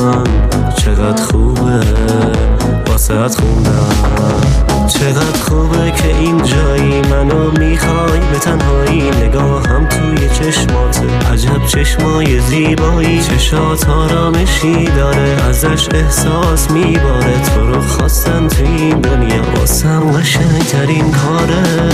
چقدر خوبه واسهت خوندم. چقدر خوبه که این جایی منو میخوای به تنهایی، نگاهم توی چشماته، عجب چشمای زیبایی، چشات آرامشی داره، ازش احساس میباره، تو رو خواستن تو این دنیا واسم قشنگ ترین کاره.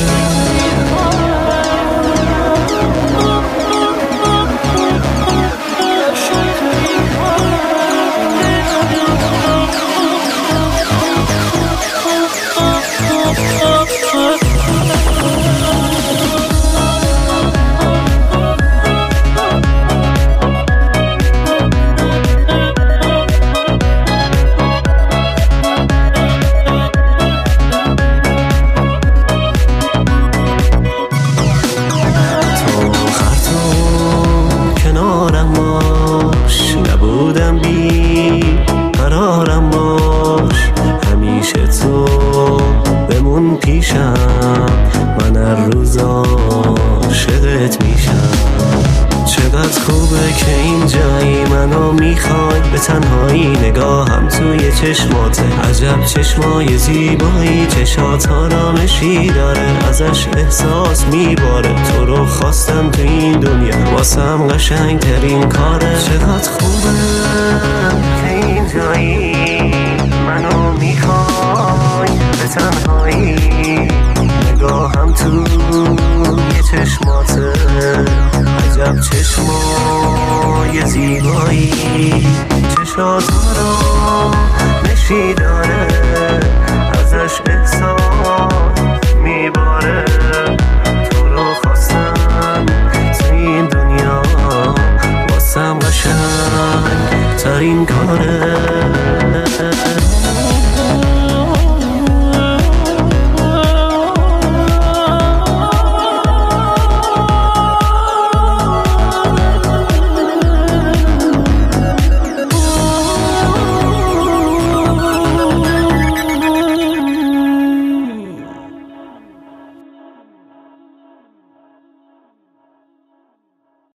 نبودم بی قرارم باش، همیشه تو بمون پیشم، من هر روز عاشقت میشم. چقدر خوبه که این جایی منو میخوای به تنهایی، نگاهم توی چشماته، عجب چشمای زیبایی، چشات آرامشی داره، ازش احساس میباره، تو رو خواستم تو این دنیا واسم قشنگ ترین کاره. چقدر خوبه که این جایی منو میخوای به تنهایی، نگاهم توی چشماته، عجب چشمای زیبایی، چشات آرامشی داره، ازش احساس میباره، تو رو خواستم تو این دنیا واسم قشنگ ترین کاره.